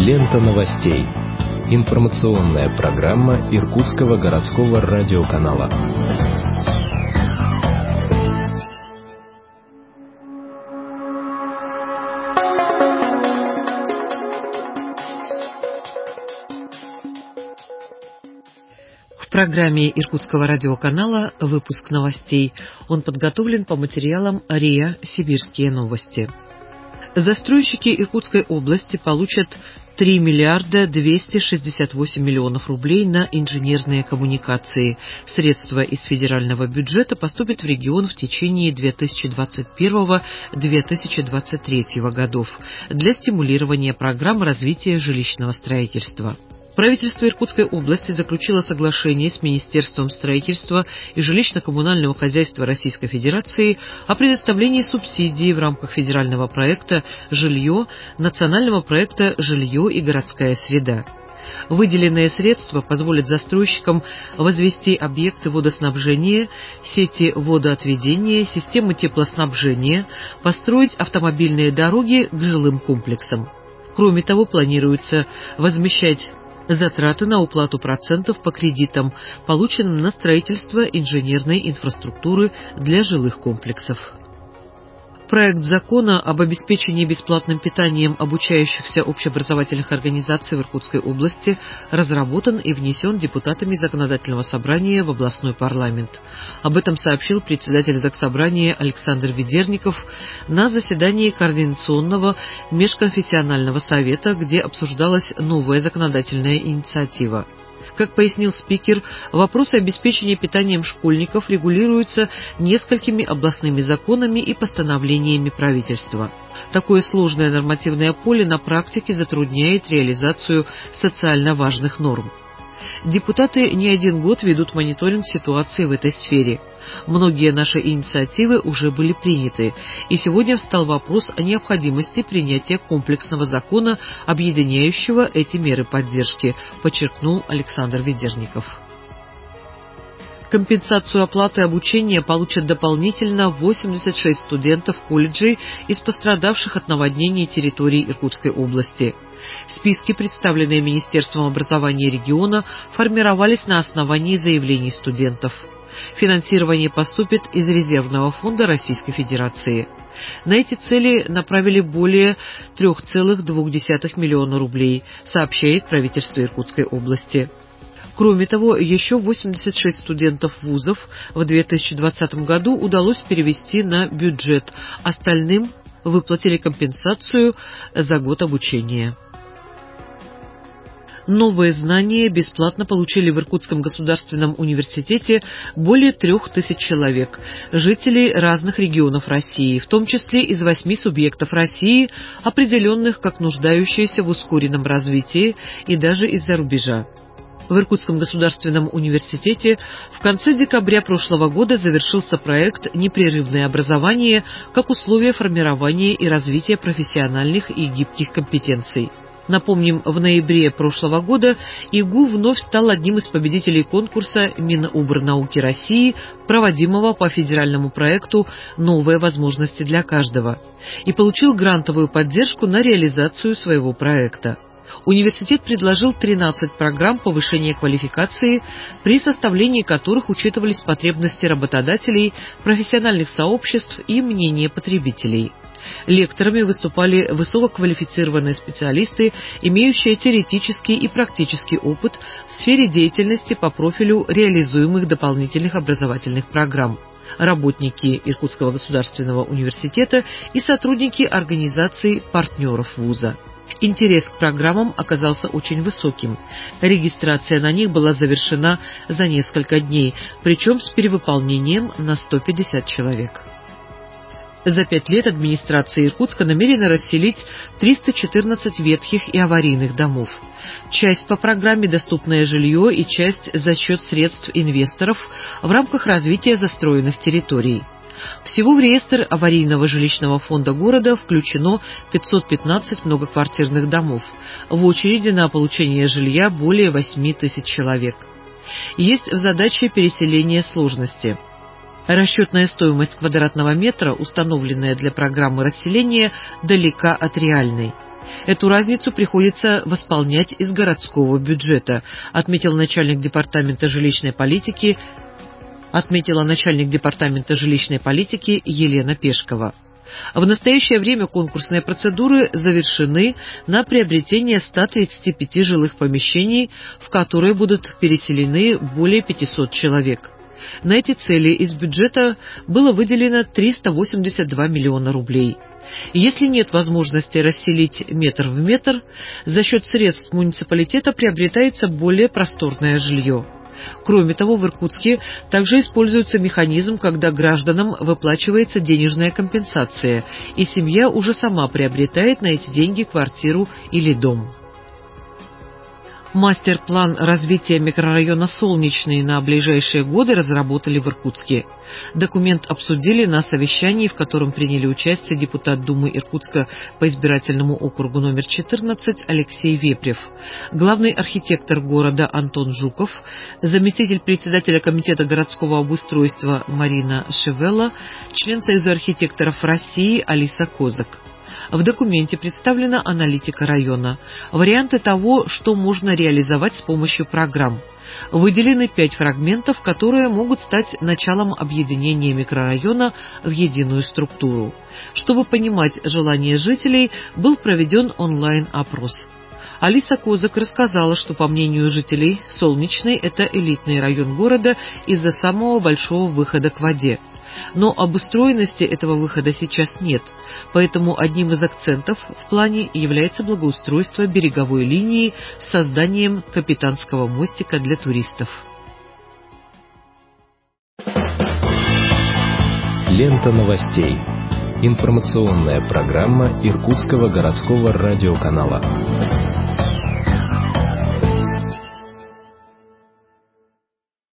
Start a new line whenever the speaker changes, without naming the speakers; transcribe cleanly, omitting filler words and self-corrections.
Лента новостей. Информационная программа Иркутского городского радиоканала.
В программе Иркутского радиоканала выпуск новостей. Он подготовлен по материалам РИА «Сибирские новости». Застройщики Иркутской области получат 3 миллиарда 268 миллионов рублей на инженерные коммуникации. Средства из федерального бюджета поступят в регион в течение 2021-2023 годов для стимулирования программ развития жилищного строительства. Правительство Иркутской области заключило соглашение с Министерством строительства и жилищно-коммунального хозяйства Российской Федерации о предоставлении субсидий в рамках федерального проекта «Жилье», национального проекта «Жилье и городская среда». Выделенные средства позволят застройщикам возвести объекты водоснабжения, сети водоотведения, системы теплоснабжения, построить автомобильные дороги к жилым комплексам. Кроме того, планируется возмещать затраты на уплату процентов по кредитам, полученным на строительство инженерной инфраструктуры для жилых комплексов. Проект закона об обеспечении бесплатным питанием обучающихся общеобразовательных организаций в Иркутской области разработан и внесен депутатами Законодательного собрания в областной парламент. Об этом сообщил председатель Заксобрания Александр Ведерников на заседании Координационного межконфессионального совета, где обсуждалась новая законодательная инициатива. Как пояснил спикер, вопросы обеспечения питанием школьников регулируются несколькими областными законами и постановлениями правительства. Такое сложное нормативное поле на практике затрудняет реализацию социально важных норм. Депутаты не один год ведут мониторинг ситуации в этой сфере. Многие наши инициативы уже были приняты, и сегодня встал вопрос о необходимости принятия комплексного закона, объединяющего эти меры поддержки, подчеркнул Александр Ведерников. Компенсацию оплаты обучения получат дополнительно 86 студентов колледжей из пострадавших от наводнений территорий Иркутской области. Списки, представленные Министерством образования региона, формировались на основании заявлений студентов. Финансирование поступит из резервного фонда Российской Федерации. На эти цели направили более 3,2 миллиона рублей, сообщает правительство Иркутской области. Кроме того, еще 86 студентов вузов в 2020 году удалось перевести на бюджет, остальным выплатили компенсацию за год обучения. Новые знания бесплатно получили в Иркутском государственном университете более 3000 человек, жителей разных регионов России, в том числе из 8 субъектов России, определенных как нуждающиеся в ускоренном развитии, и даже из-за рубежа. В Иркутском государственном университете в конце декабря прошлого года завершился проект «Непрерывное образование как условие формирования и развития профессиональных и гибких компетенций». Напомним, в ноябре прошлого года ИГУ вновь стал одним из победителей конкурса Минобрнауки России, проводимого по федеральному проекту «Новые возможности для каждого», и получил грантовую поддержку на реализацию своего проекта. Университет предложил 13 программ повышения квалификации, при составлении которых учитывались потребности работодателей, профессиональных сообществ и мнения потребителей. Лекторами выступали высококвалифицированные специалисты, имеющие теоретический и практический опыт в сфере деятельности по профилю реализуемых дополнительных образовательных программ, работники Иркутского государственного университета и сотрудники организаций партнеров вуза. Интерес к программам оказался очень высоким. Регистрация на них была завершена за несколько дней, причем с перевыполнением на 150 человек. За 5 лет администрация Иркутска намерена расселить 314 ветхих и аварийных домов. Часть по программе «Доступное жилье» и часть за счет средств инвесторов в рамках развития застроенных территорий. Всего в реестр аварийного жилищного фонда города включено 515 многоквартирных домов. В очереди на получение жилья более 8 тысяч человек. Есть в задаче переселения сложности. Расчетная стоимость квадратного метра, установленная для программы расселения, далека от реальной. Эту разницу приходится восполнять из городского бюджета, отметила начальник департамента жилищной политики Елена Пешкова. В настоящее время конкурсные процедуры завершены на приобретение 135 жилых помещений, в которые будут переселены более 500 человек. На эти цели из бюджета было выделено 382 миллиона рублей. Если нет возможности расселить метр в метр, за счет средств муниципалитета приобретается более просторное жилье. Кроме того, в Иркутске также используется механизм, когда гражданам выплачивается денежная компенсация, и семья уже сама приобретает на эти деньги квартиру или дом. Мастер-план развития микрорайона Солнечный на ближайшие годы разработали в Иркутске. Документ обсудили на совещании, в котором приняли участие депутат Думы Иркутска по избирательному округу номер 14 Алексей Вепрев, главный архитектор города Антон Жуков, заместитель председателя комитета городского обустройства Марина Шевелла, член Союза архитекторов России Алиса Козак. В документе представлена аналитика района, варианты того, что можно реализовать с помощью программ. Выделены 5 фрагментов, которые могут стать началом объединения микрорайона в единую структуру. Чтобы понимать желания жителей, был проведен онлайн-опрос. Алиса Козак рассказала, что, по мнению жителей, Солнечный – это элитный район города из-за самого большого выхода к воде. Но обустроенности этого выхода сейчас нет, поэтому одним из акцентов в плане является благоустройство береговой линии с созданием капитанского мостика для туристов.
Лента новостей. Информационная программа Иркутского городского радиоканала.